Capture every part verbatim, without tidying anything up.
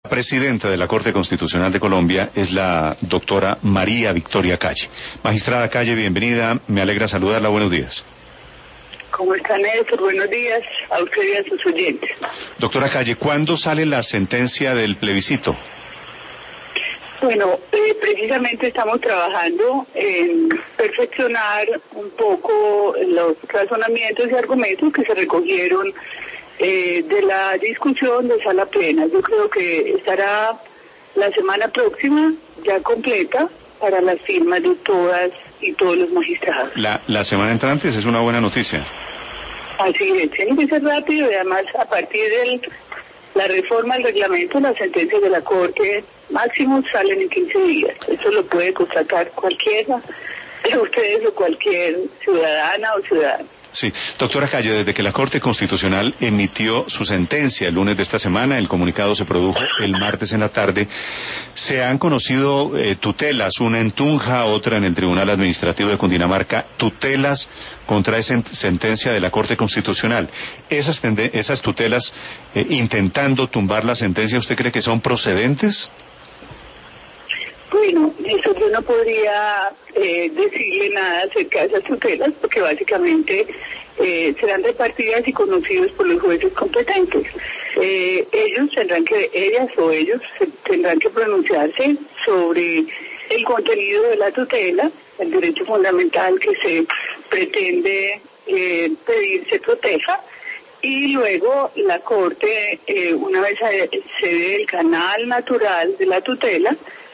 La presidenta de la Corte Constitucional de Colombia es la doctora María Victoria Calle. Magistrada Calle, bienvenida, me alegra saludarla, buenos días. ¿Cómo está, Néstor? Buenos días a usted y a sus oyentes. Doctora Calle, ¿cuándo sale la sentencia del plebiscito? Bueno, eh, precisamente estamos trabajando en perfeccionar un poco los razonamientos y argumentos que se recogieron eh, de la discusión de sala plena. Yo creo que estará la semana próxima ya completa para las firmas de todas y todos los magistrados. La, la semana entrante es una buena noticia. Así es, tiene que ser rápido y además a partir de la reforma del reglamento, las sentencias de la Corte máximo salen en quince días. Eso lo puede constatar cualquiera de ustedes o cualquier ciudadana o ciudadano. Sí, doctora Calle, desde que la Corte Constitucional emitió su sentencia el lunes de esta semana, el comunicado se produjo el martes en la tarde, se han conocido eh, tutelas, una en Tunja, otra en el Tribunal Administrativo de Cundinamarca, tutelas contra esa sentencia de la Corte Constitucional. Esas, esas tutelas, eh, intentando tumbar la sentencia, ¿usted cree que son procedentes? Bueno, eso yo no podría eh, decirle nada acerca de esas tutelas, porque básicamente eh, serán repartidas y conocidos por los jueces competentes. Eh, ellos tendrán que, ellas o ellos tendrán que pronunciarse sobre el contenido de la tutela, el derecho fundamental que se pretende eh, pedir se proteja, y luego la Corte, eh, una vez se dé el canal natural de la tutela,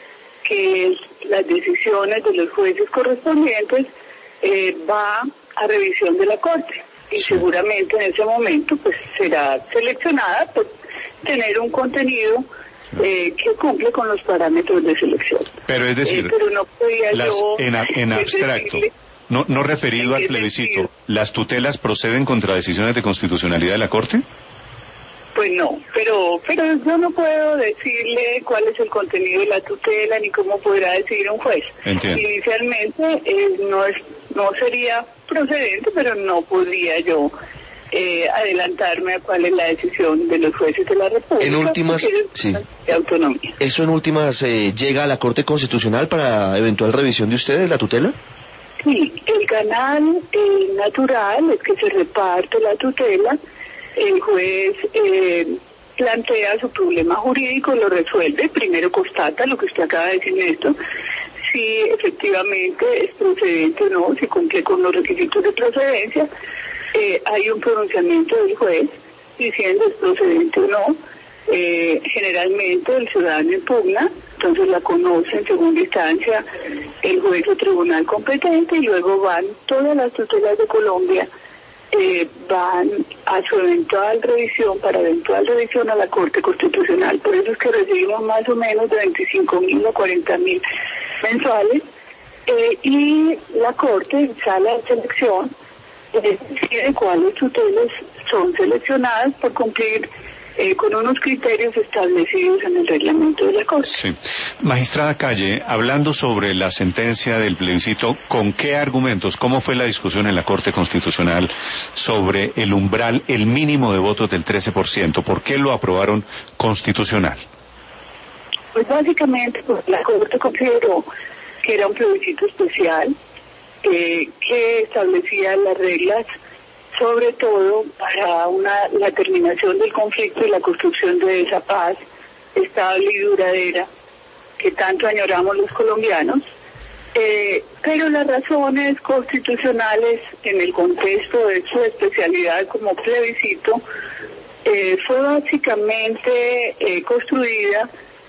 que es las decisiones de los jueces correspondientes, eh, va a revisión de la Corte y sí, seguramente en ese momento pues será seleccionada por tener un contenido eh, que cumple con los parámetros de selección. Pero es decir, eh, pero no podía las, yo en, en abstracto, decirle, no, no referido al plebiscito, decir, ¿las tutelas proceden contra decisiones de constitucionalidad de la Corte? Pues no, pero pero yo no puedo decirle cuál es el contenido de la tutela ni cómo podrá decidir un juez. Entiendo. Inicialmente eh, no es no sería procedente, pero no podría yo eh, adelantarme a cuál es la decisión de los jueces de la República. En últimas, sí. De autonomía. ¿Eso en últimas eh, llega a la Corte Constitucional para eventual revisión de ustedes, la tutela? Sí, el canal eh, natural es que se reparte la tutela. El juez eh, plantea su problema jurídico, lo resuelve, primero constata lo que usted acaba de decir, Néstor, si efectivamente es procedente o no, si cumple con los requisitos de procedencia, eh, hay un pronunciamiento del juez diciendo es procedente o no, eh, generalmente el ciudadano impugna, entonces la conoce en segunda instancia el juez o tribunal competente y luego van todas las tutelas de Colombia. Eh, van a su eventual revisión, para eventual revisión a la Corte Constitucional. Por eso es que recibimos más o menos de veinticinco mil a cuarenta mil mensuales, eh, y la Corte en sala de selección eh, decide cuáles tutelas son seleccionadas por cumplir Eh, con unos criterios establecidos en el reglamento de la Corte. Sí. Magistrada Calle, hablando sobre la sentencia del plebiscito, ¿con qué argumentos, cómo fue la discusión en la Corte Constitucional sobre el umbral, el mínimo de votos del trece por ciento? ¿Por qué lo aprobaron constitucional? Pues básicamente pues, la Corte consideró que era un plebiscito especial, eh, que establecía las reglas sobre todo para una, la terminación del conflicto y la construcción de esa paz estable y duradera que tanto añoramos los colombianos, eh, pero las razones constitucionales en el contexto de su especialidad como plebiscito eh, fue básicamente eh, construida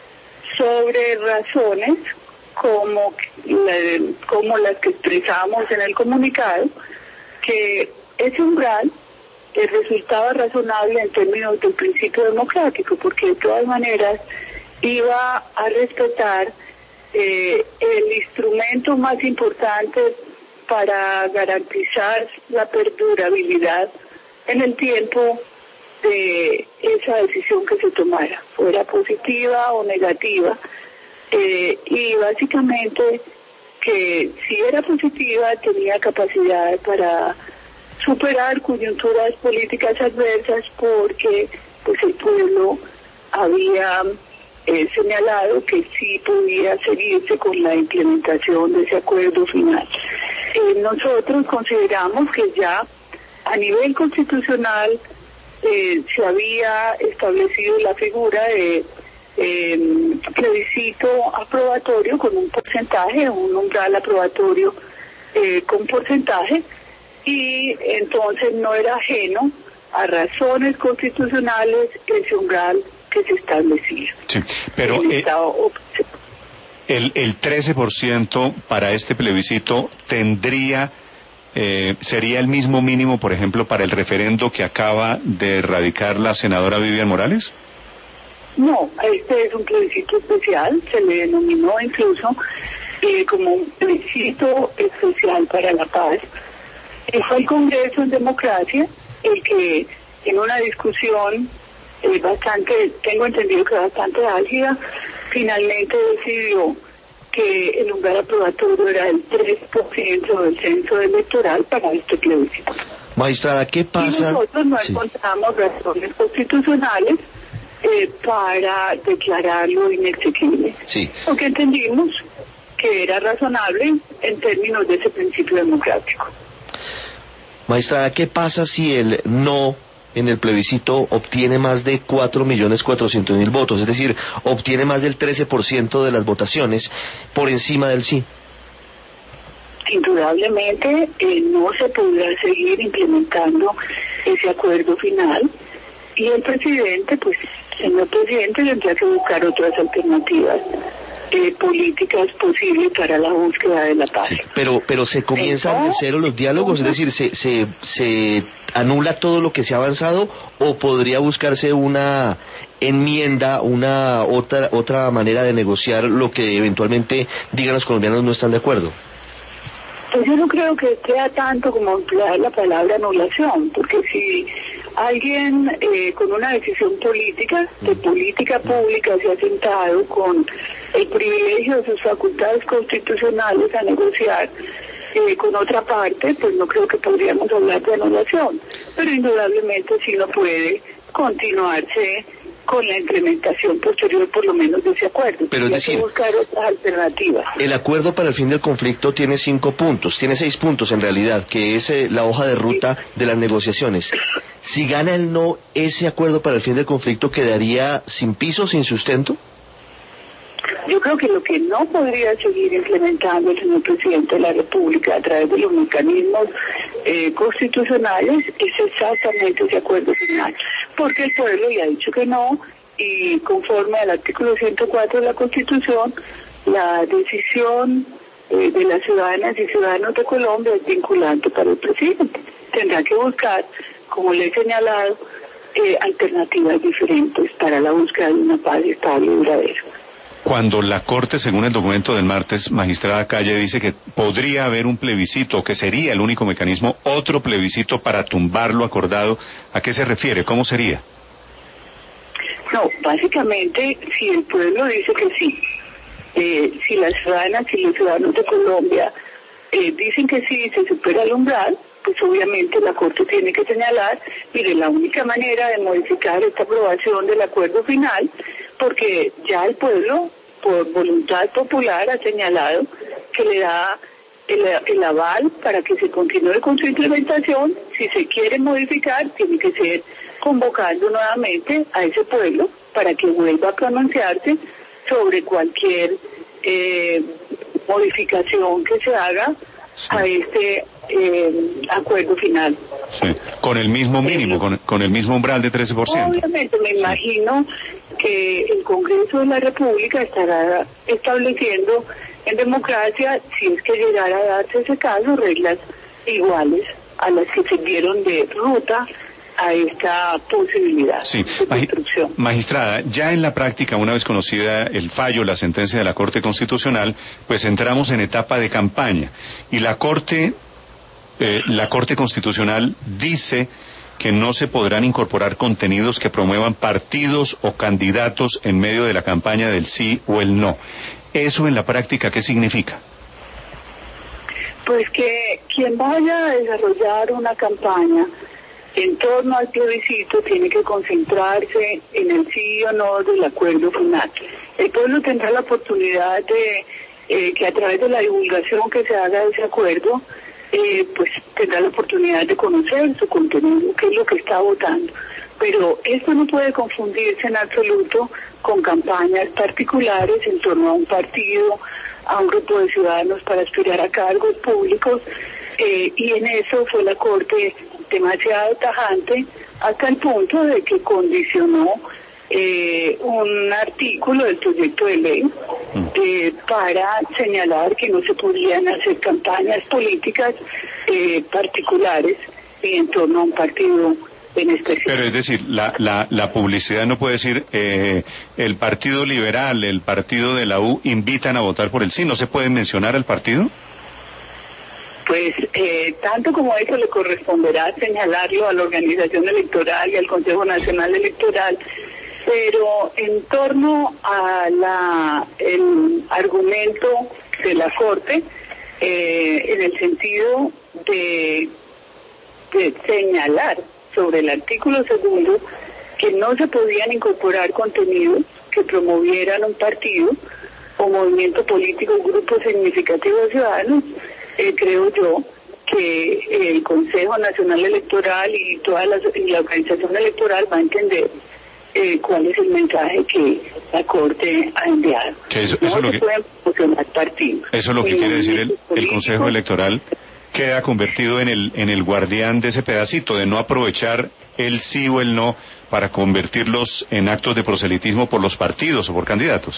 sobre razones como, la, como las que expresamos en el comunicado, que ese umbral eh, resultaba razonable en términos del principio democrático, porque de todas maneras iba a respetar eh, el instrumento más importante para garantizar la perdurabilidad en el tiempo de esa decisión que se tomara, fuera positiva o negativa, eh, y básicamente que si era positiva tenía capacidad para superar coyunturas políticas adversas porque pues el pueblo había eh, señalado que sí podía seguirse con la implementación de ese acuerdo final. Eh, nosotros consideramos que ya a nivel constitucional eh, se había establecido la figura de eh, plebiscito aprobatorio con un porcentaje, un umbral aprobatorio eh, con porcentaje, y entonces no era ajeno a razones constitucionales ese umbral que se establecía. Sí, pero el, eh, estado... el, el trece por ciento para este plebiscito tendría, eh, sería el mismo mínimo, por ejemplo, para el referendo que acaba de erradicar la senadora Vivian Morales. No, este es un plebiscito especial, se le denominó incluso eh, como un plebiscito especial para la paz. Eh, fue el Congreso en democracia el que en una discusión eh, bastante, tengo entendido que bastante álgida, finalmente decidió que el umbral aprobatorio era el tres por ciento del censo electoral para este plebiscito. Magistrada, ¿qué pasa? Y nosotros no sí. encontramos razones constitucionales eh, para declararlo inexequible, Sí. porque entendimos que era razonable en términos de ese principio democrático. Magistrada, ¿qué pasa si el no en el plebiscito obtiene más de cuatro millones cuatrocientos mil votos? Es decir, obtiene más del trece por ciento de las votaciones por encima del sí. Indudablemente eh, no se podrá seguir implementando ese acuerdo final y el presidente, pues, señor presidente, tendrá que buscar otras alternativas Eh, políticas posibles para la búsqueda de la paz. Sí, pero pero se comienzan de cero los diálogos, es decir, se, se, se anula todo lo que se ha avanzado, o podría buscarse una enmienda, una otra otra manera de negociar lo que eventualmente digan los colombianos no están de acuerdo. Pues yo no creo que sea tanto como emplear la palabra anulación, porque si alguien eh, con una decisión política, de política pública, se ha sentado con el privilegio de sus facultades constitucionales a negociar eh, con otra parte, pues no creo que podríamos hablar de anulación, pero indudablemente sí no puede continuarse con la implementación posterior por lo menos de ese acuerdo. Pero es Hay decir, que buscar otras alternativas. El acuerdo para el fin del conflicto tiene cinco puntos, tiene seis puntos en realidad, que es eh, la hoja de ruta de las negociaciones. Si gana el no, ¿ese acuerdo para el fin del conflicto quedaría sin piso, sin sustento? Yo creo que lo que no podría seguir implementando el señor presidente de la República a través de los mecanismos eh, constitucionales es exactamente ese acuerdo final, porque el pueblo ya ha dicho que no, y conforme al artículo ciento cuatro de la Constitución, la decisión eh, de las ciudadanas y ciudadanos de Colombia es vinculante para el presidente. Tendrá que buscar, como le he señalado, eh, alternativas diferentes para la búsqueda de una paz estable y duradera. Cuando la Corte, según el documento del martes, magistrada Calle, dice que podría haber un plebiscito, que sería el único mecanismo, otro plebiscito para tumbar lo acordado, ¿a qué se refiere? ¿Cómo sería? No, básicamente, si el pueblo dice que sí, eh, si las ciudadanas y los ciudadanos de Colombia eh, dicen que sí, se supera el umbral, pues obviamente la Corte tiene que señalar, mire, la única manera de modificar esta aprobación del acuerdo final, porque ya el pueblo, por voluntad popular, ha señalado que le da el, el aval para que se continúe con su implementación. Si se quiere modificar, tiene que ser convocando nuevamente a ese pueblo para que vuelva a pronunciarse sobre cualquier eh, modificación que se haga sí. a este eh, acuerdo final. Sí. Con el mismo mínimo, eh, con, con el mismo umbral de trece por ciento. Obviamente, me sí. imagino que el Congreso de la República estará estableciendo en democracia, si es que llegara a darse ese caso, reglas iguales a las que sirvieron de ruta a esta posibilidad sí. de construcción. Magistrada, ya en la práctica, una vez conocida el fallo, la sentencia de la Corte Constitucional, pues entramos en etapa de campaña, y la Corte, eh, la Corte Constitucional dice que no se podrán incorporar contenidos que promuevan partidos o candidatos en medio de la campaña del sí o el no. ¿Eso en la práctica qué significa? Pues que quien vaya a desarrollar una campaña en torno al plebiscito tiene que concentrarse en el sí o no del acuerdo final. El pueblo tendrá la oportunidad de eh, que a través de la divulgación que se haga de ese acuerdo, eh, pues tendrá la oportunidad de conocer su contenido, qué es lo que está votando. Pero esto no puede confundirse en absoluto con campañas particulares en torno a un partido, a un grupo de ciudadanos para aspirar a cargos públicos, eh, y en eso fue la Corte demasiado tajante hasta el punto de que condicionó eh, un artículo del proyecto de ley eh, para señalar que no se podían hacer campañas políticas eh, particulares en torno a un partido en específico. Pero es decir, la, la, la publicidad no puede decir eh, el Partido Liberal, el partido de la U invitan a votar por el sí, ¿no se puede mencionar al partido? Pues eh, tanto como eso le corresponderá señalarlo a la organización electoral y al Consejo Nacional Electoral, pero en torno a la el argumento de la Corte, eh, en el sentido de, de señalar sobre el artículo segundo que no se podían incorporar contenidos que promovieran un partido o movimiento político, un grupo significativo de ciudadanos, eh, creo yo que el Consejo Nacional Electoral y toda la, y la organización electoral va a entender eh, cuál es el mensaje que la Corte ha enviado. Que eso, no eso se lo que, pueden promocionar partidos. Eso es lo que quiere decir el, el Consejo Electoral. Queda convertido en el en el guardián de ese pedacito, de no aprovechar el sí o el no para convertirlos en actos de proselitismo por los partidos o por candidatos.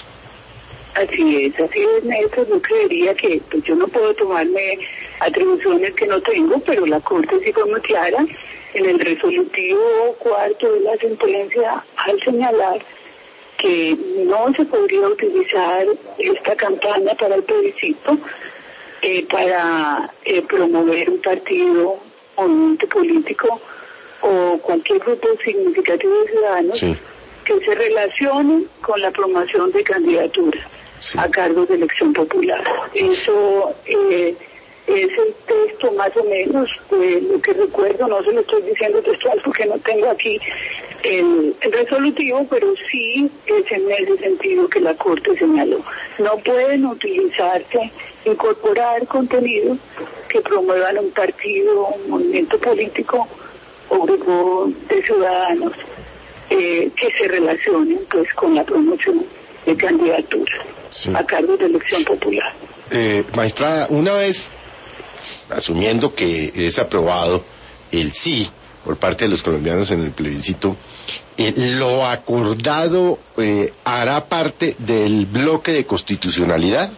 Así es, así es, Néstor. Yo creería que pues, yo no puedo tomarme atribuciones que no tengo, pero la Corte sí fue muy clara en el resolutivo cuarto de la sentencia al señalar que no se podría utilizar esta campaña para el plebiscito Eh, para eh, promover un partido o un movimiento político o cualquier grupo significativo de ciudadanos sí. que se relacione con la promoción de candidaturas sí. a cargos de elección popular. Eso eh, es el texto más o menos de lo que recuerdo, no se lo estoy diciendo textual porque no tengo aquí el, el resolutivo, pero sí es en ese sentido que la Corte señaló. No pueden utilizarse, incorporar contenidos que promuevan un partido, un movimiento político o grupo de ciudadanos eh, que se relacionen pues con la promoción de candidaturas sí. a cargos de elección popular. Eh, maestra, una vez asumiendo que es aprobado el sí por parte de los colombianos en el plebiscito, eh, lo acordado eh, hará parte del bloque de constitucionalidad.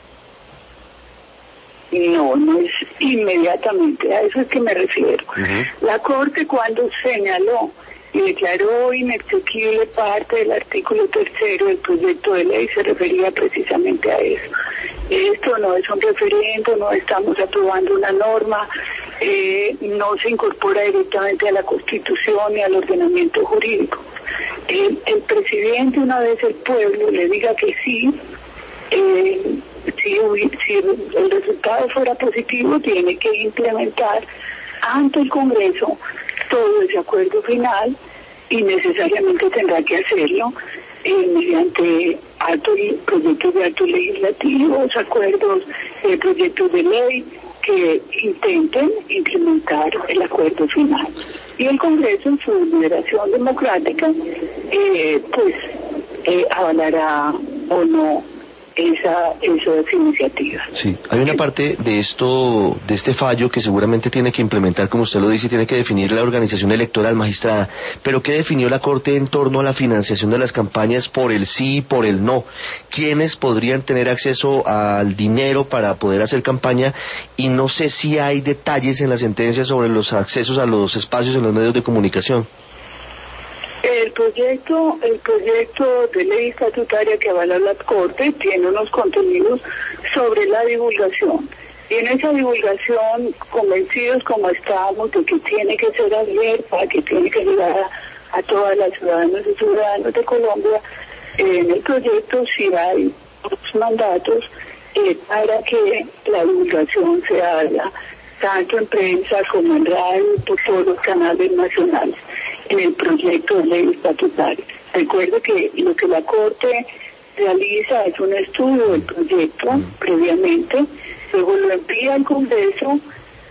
No, no es inmediatamente, a eso es que me refiero. Uh-huh. La Corte cuando señaló y declaró inexequible parte del artículo tercero del proyecto de ley se refería precisamente a eso. Esto no es un referendo, no estamos aprobando una norma, eh, no se incorpora directamente a la Constitución ni al ordenamiento jurídico. El, el presidente, una vez el pueblo le diga que sí, eh, si, si el resultado fuera positivo, tiene que implementar ante el Congreso todo ese acuerdo final y necesariamente tendrá que hacerlo eh, mediante actos, proyectos de actos legislativos, acuerdos, eh, proyectos de ley que intenten implementar el acuerdo final. Y el Congreso, en su deliberación democrática, eh, pues eh, avalará o no esa esas iniciativas. Sí, hay una parte de esto, de este fallo que seguramente tiene que implementar, como usted lo dice, tiene que definir la organización electoral, magistrada, pero ¿qué definió la Corte en torno a la financiación de las campañas por el sí y por el no? ¿Quiénes podrían tener acceso al dinero para poder hacer campaña? Y no sé si hay detalles en la sentencia sobre los accesos a los espacios en los medios de comunicación. El proyecto, el proyecto de ley estatutaria que avala la Corte tiene unos contenidos sobre la divulgación. Y en esa divulgación, convencidos como estamos de que tiene que ser abierta, que tiene que llegar a, a todas las ciudadanas y ciudadanos de Colombia, eh, en el proyecto sí hay dos mandatos eh, para que la divulgación se haga tanto en prensa como en radio, por todos los canales nacionales, en el proyecto de ley estatutaria. Recuerde que lo que la Corte realiza es un estudio del proyecto previamente, luego lo envía al Congreso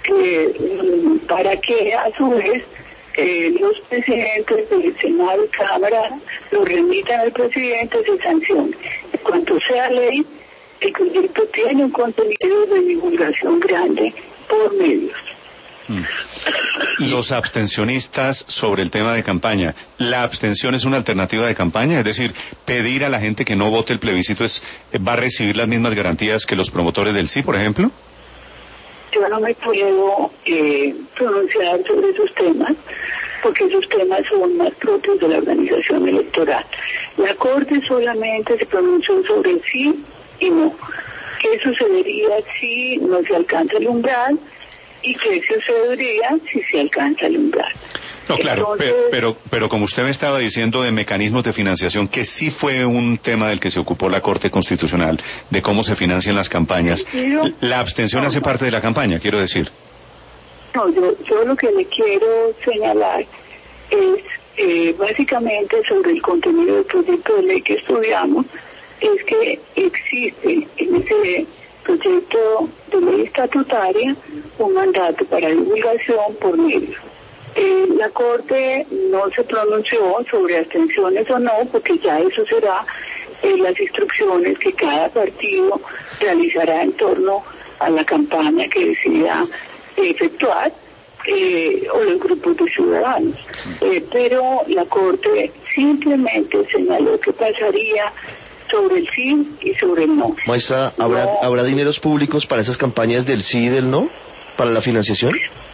eh, para que a su vez eh, los presidentes del Senado y Cámara lo remitan al presidente, se sancione. En cuanto sea ley, el proyecto tiene un contenido de divulgación grande por medios. Mm. Los abstencionistas sobre el tema de campaña, ¿la abstención es una alternativa de campaña? Es decir, pedir a la gente que no vote el plebiscito es, ¿va a recibir las mismas garantías que los promotores del sí, por ejemplo? Yo no me puedo eh, pronunciar sobre esos temas, porque esos temas son más propios de la organización electoral. La Corte solamente se pronunció sobre el sí y no. ¿Qué sucedería si no se alcanza el umbral? ¿Y qué sucedería si se alcanza el umbral? No, claro, Entonces, pero, pero, pero como usted me estaba diciendo de mecanismos de financiación, que sí fue un tema del que se ocupó la Corte Constitucional, de cómo se financian las campañas, yo, la abstención no, hace no. parte de la campaña, quiero decir. No, yo, yo lo que le quiero señalar es eh, básicamente sobre el contenido del proyecto de ley que estudiamos, es que existe en ese proyecto de ley estatutaria un mandato para divulgación por medios. Eh, la Corte no se pronunció sobre abstenciones o no, porque ya eso será eh, las instrucciones que cada partido realizará en torno a la campaña que decida efectuar, eh, o los grupos de ciudadanos. Eh, pero la Corte simplemente señaló que pasaría sobre el sí y sobre el no. Maestra, ¿habrá, no, ¿habrá dineros públicos para esas campañas del sí y del no? ¿Para la financiación?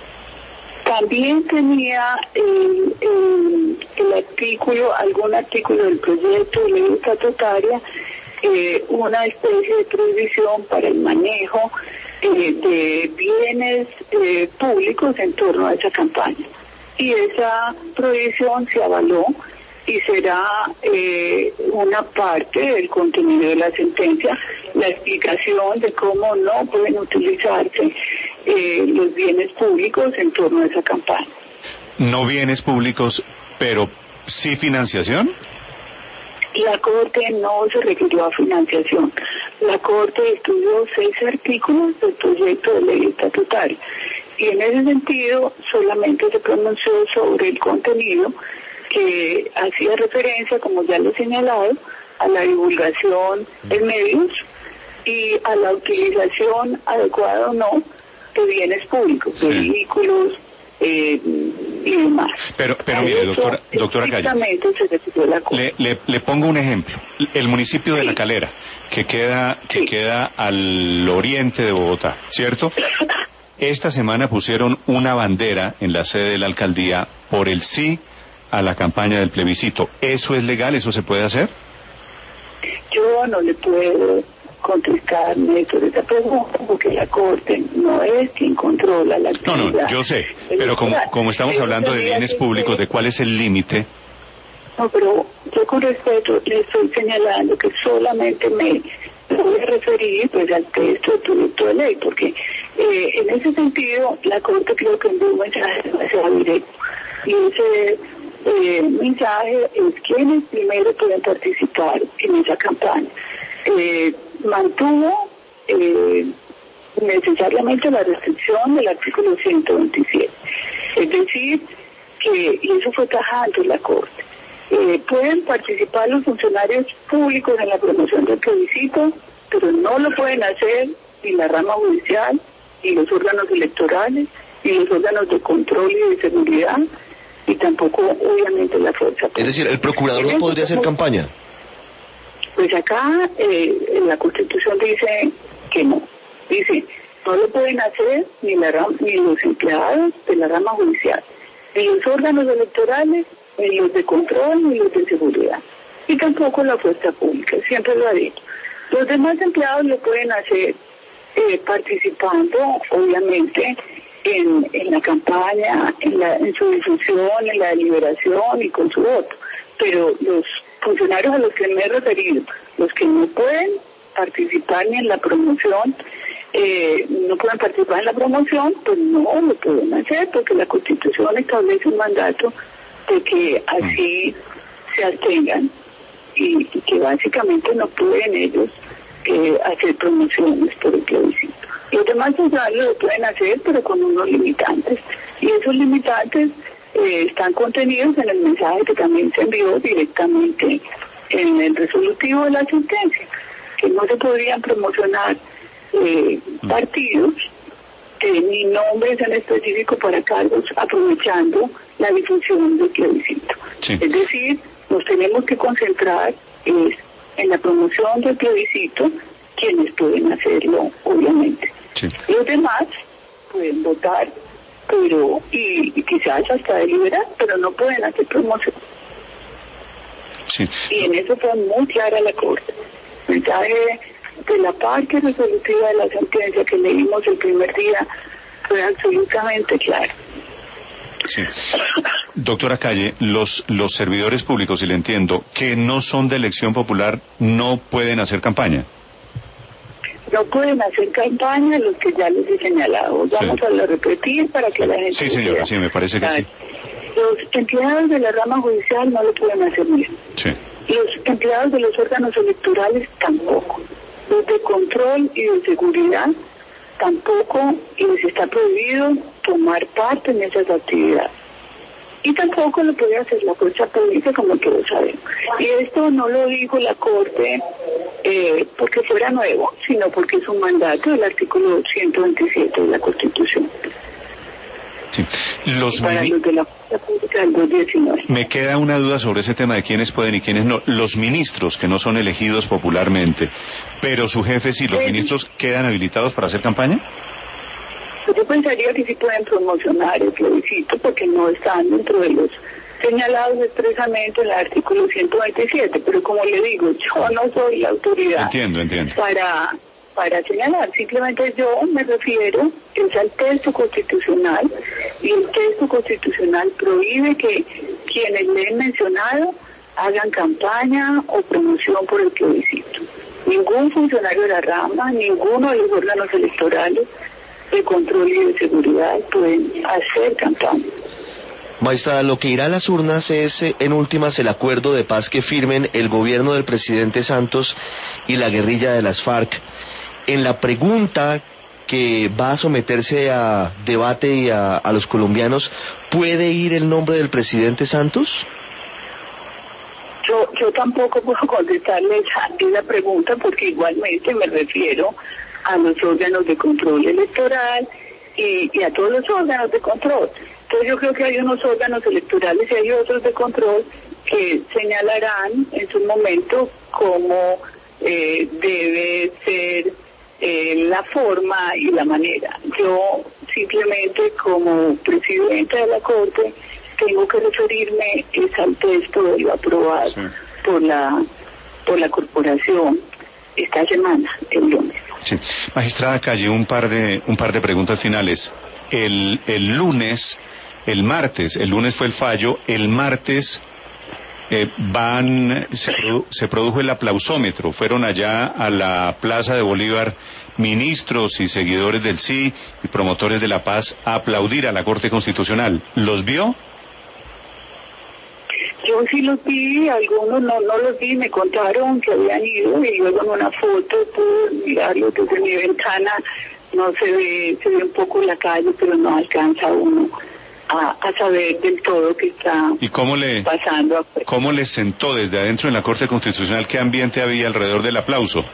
También tenía el, el, el artículo, algún artículo del proyecto de ley estatutaria, eh, una especie de prohibición para el manejo eh, de bienes eh, públicos en torno a esa campaña. Y esa prohibición se avaló y será eh, una parte del contenido de la sentencia, la explicación de cómo no pueden utilizarse eh, los bienes públicos en torno a esa campaña. No bienes públicos, pero sí financiación. La Corte no se refirió a financiación. La Corte estudió seis artículos del proyecto de ley estatutaria y en ese sentido solamente se pronunció sobre el contenido que hacía referencia, como ya lo he señalado, a la divulgación en medios y a la utilización adecuada o no de bienes públicos, de sí. vehículos eh, y demás. Pero, pero mire, doctora, doctora Calle, le, le, le pongo un ejemplo. El municipio de sí. La Calera, que queda, que sí. queda al oriente de Bogotá, ¿cierto? Esta semana pusieron una bandera en la sede de la alcaldía por el sí a la campaña del plebiscito. ¿Eso es legal? ¿Eso se puede hacer? Yo no le puedo contestar, Néstor, esa pregunta, porque la Corte no es quien controla la actividad. No, no, yo sé, pero como, como estamos hablando de bienes públicos, ¿de cuál es el límite? No, pero yo con respeto le estoy señalando que solamente me voy a referir pues al texto del proyecto de ley, porque eh, en ese sentido la Corte creo que envió un mensaje demasiado directo. Y ese eh, mensaje es quienes primero pueden participar en esa campaña. Eh, mantuvo eh, necesariamente la restricción del artículo ciento veintisiete. Es decir, que, y eso fue tajante en la Corte, eh, pueden participar los funcionarios públicos en la promoción del plebiscito, pero no lo pueden hacer ni la rama judicial, ni los órganos electorales, ni los órganos de control y de seguridad, y tampoco, obviamente, la fuerza pública. Es decir, ¿el procurador no podría hacer campaña? Pues acá eh, la Constitución dice que no. Dice, no lo pueden hacer ni, la ram ni los empleados de la rama judicial, ni los órganos electorales, ni los de control, ni los de seguridad. Y tampoco la fuerza pública, siempre lo ha dicho. Los demás empleados lo pueden hacer eh, participando, obviamente, en, en la campaña, en, la, en su difusión, en la deliberación y con su voto. Pero los funcionarios a los que me he referido, los que no pueden participar ni en la promoción, eh, no pueden participar en la promoción, pues no lo pueden hacer, porque la Constitución establece un mandato de que así se abstengan y, y que básicamente no pueden ellos eh, hacer promociones por el plebiscito. Los demás usuarios lo pueden hacer, pero con unos limitantes, y esos limitantes eh, están contenidos en el mensaje que también se envió directamente en el resolutivo de la sentencia, que no se podrían promocionar eh, partidos eh, ni nombres en específico para cargos aprovechando la difusión del plebiscito. Sí. Es decir, nos tenemos que concentrar es, en la promoción del plebiscito, quienes pueden hacerlo, obviamente. Sí. Los demás pueden votar, pero y, y quizás hasta deliberar, pero no pueden hacer promoción. Sí. Y en eso fue muy clara la Corte. El mensaje de la parte resolutiva de la sentencia que leímos el primer día fue absolutamente claro. Sí. Doctora Calle, los, los servidores públicos, si le entiendo, que no son de elección popular, no pueden hacer campaña. No pueden hacer campaña los que ya les he señalado. Vamos sí. a repetir para que la gente... Sí, señora, vea. sí, me parece que sí. Los empleados de la rama judicial no lo pueden hacer bien. Sí. Los empleados de los órganos electorales tampoco. Los de control y de seguridad tampoco les está prohibido tomar parte en esas actividades. Y tampoco lo puede hacer la fuerza pública, como todos sabemos. Y esto no lo dijo la Corte eh, porque fuera nuevo, sino porque es un mandato del artículo ciento veintisiete de la Constitución. Sí. Los para mini... los de la fuerza pública del dos mil diecinueve. Me queda una duda sobre ese tema de quiénes pueden y quiénes no. Los ministros que no son elegidos popularmente, pero sus jefes y los sí. ministros quedan habilitados para hacer campaña. Yo pensaría que sí pueden promocionar el plebiscito porque no están dentro de los señalados expresamente en el artículo ciento veintisiete, pero como le digo, yo no soy la autoridad entiendo, entiendo. para para señalar, simplemente yo me refiero es al texto constitucional, y el texto constitucional prohíbe que quienes le he mencionado hagan campaña o promoción por el plebiscito. Ningún funcionario de la rama, ninguno de los órganos electorales de control y de seguridad pueden hacer campaña. Magistrada, lo que irá a las urnas es, en últimas, el acuerdo de paz que firmen el gobierno del presidente Santos y la guerrilla de las FARC. En la pregunta que va a someterse a debate y a, a los colombianos, ¿puede ir el nombre del presidente Santos? Yo, yo tampoco puedo contestarle esa, esa pregunta porque igualmente me refiero a los órganos de control electoral y, y a todos los órganos de control. Entonces yo creo que hay unos órganos electorales y hay otros de control que señalarán en su momento cómo eh, debe ser eh, la forma y la manera. Yo simplemente como presidenta de la Corte tengo que referirme es al texto de lo aprobado sí. por la por la corporación esta semana, el lunes. Sí. Magistrada Calle, un par de un par de preguntas finales. El el lunes, el martes, el lunes fue el fallo, el martes eh, van se, produ, se produjo el aplausómetro, fueron allá a la Plaza de Bolívar ministros y seguidores del sí y promotores de la paz a aplaudir a la Corte Constitucional. ¿Los vio? Yo sí los vi, algunos no, no los vi, me contaron que habían ido y luego en una foto pude mirarlos desde mi ventana, no se ve, se ve un poco la calle, pero no alcanza uno a, a saber del todo qué está ¿Y cómo le, pasando afuera. ¿Cómo les sentó desde adentro en la Corte Constitucional? ¿Qué ambiente había alrededor del aplauso?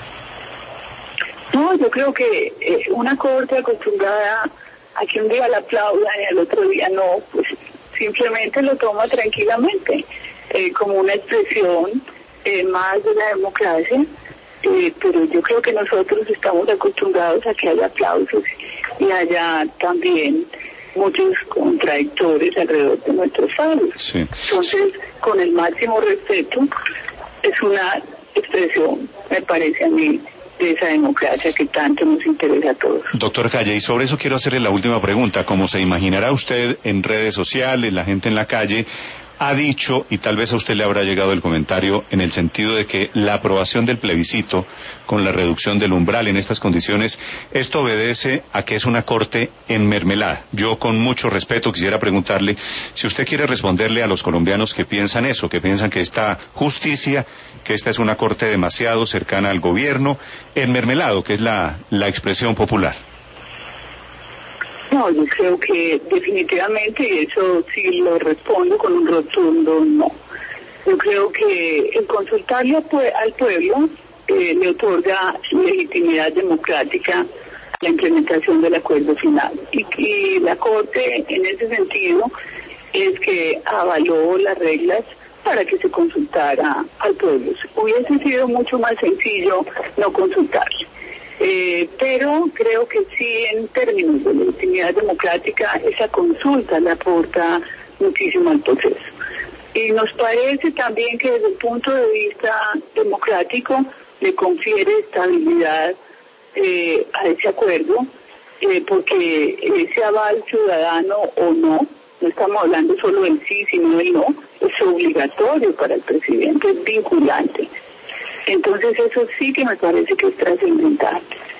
No, yo creo que eh, una Corte acostumbrada a que un día la aplaudan y al otro día no, pues simplemente lo toma tranquilamente, eh, como una expresión eh, más de la democracia, eh, pero yo creo que nosotros estamos acostumbrados a que haya aplausos y haya también muchos contradictores alrededor de nuestros fallos. Sí. Entonces, con el máximo respeto, es una expresión, me parece a mí, de esa democracia que tanto nos interesa a todos. Doctor Calle, y sobre eso quiero hacerle la última pregunta. Como se imaginará usted, en redes sociales, la gente en la calle, ha dicho, y tal vez a usted le habrá llegado el comentario, en el sentido de que la aprobación del plebiscito con la reducción del umbral en estas condiciones, esto obedece a que es una corte enmermelada. Yo con mucho respeto quisiera preguntarle si usted quiere responderle a los colombianos que piensan eso, que piensan que esta justicia, que esta es una corte demasiado cercana al gobierno, enmermelado, que es la, la expresión popular. No, yo creo que definitivamente, y eso sí lo respondo con un rotundo no. Yo creo que el consultarle al pueblo eh, le otorga legitimidad democrática a la implementación del acuerdo final. Y, y la Corte, en ese sentido, es que avaló las reglas para que se consultara al pueblo. Hubiese sido mucho más sencillo no consultarle. Eh, pero creo que sí, en términos de legitimidad democrática, esa consulta le aporta muchísimo al proceso. Y nos parece también que desde el punto de vista democrático le confiere estabilidad eh, a ese acuerdo, eh, porque ese aval ciudadano o no, no estamos hablando solo del sí, sino del no, es obligatorio para el presidente, es vinculante. Entonces eso sí que me parece que es trascendental.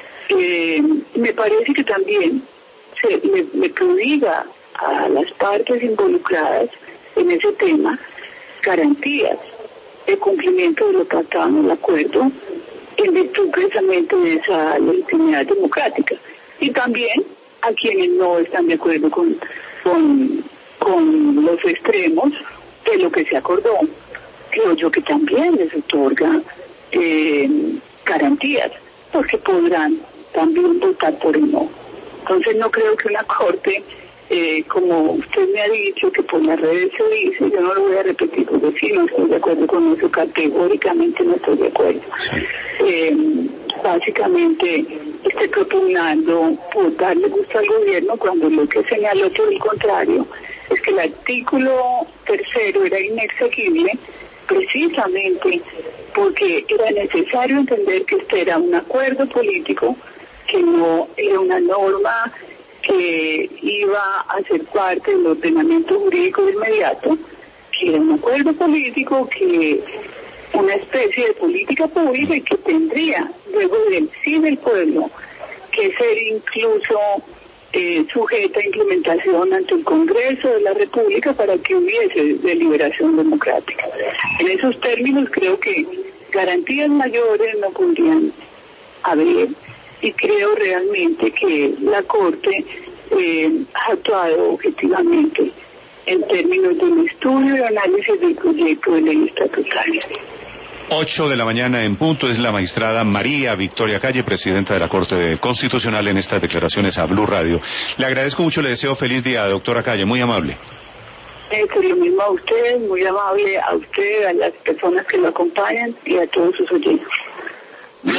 Eh, me parece que también se le, le prodiga a las partes involucradas en ese tema garantías de cumplimiento de lo tratado en el acuerdo en virtud precisamente de esa legitimidad democrática. Y también a quienes no están de acuerdo con, con, con los extremos de lo que se acordó, creo yo que también les otorga Eh, garantías, porque podrán también votar por el no. Entonces no creo que una corte, eh, como usted me ha dicho, que por las redes se dice, yo no lo voy a repetir porque sí, no estoy de acuerdo con eso, categóricamente no estoy de acuerdo. Sí. Eh, básicamente esté propugnando por darle gusto al gobierno cuando lo que señaló por el contrario es que el artículo tercero era inexequible precisamente porque era necesario entender que este era un acuerdo político, que no era una norma que iba a ser parte del ordenamiento jurídico inmediato, que era un acuerdo político, que una especie de política pública y que tendría, luego del sí del pueblo, que ser incluso eh, sujeta a implementación ante el Congreso de la República para que hubiese deliberación democrática. En esos términos creo que garantías mayores no podrían haber, y creo realmente que la Corte eh, ha actuado objetivamente en términos del estudio y análisis del proyecto de ley estatutaria. Ocho de la mañana en punto, es la magistrada María Victoria Calle, presidenta de la Corte Constitucional, en estas declaraciones a Blue Radio. Le agradezco mucho, le deseo feliz día, doctora Calle, muy amable. Eh, pues lo mismo a usted, muy amable a usted, a las personas que lo acompañan y a todos sus oyentes.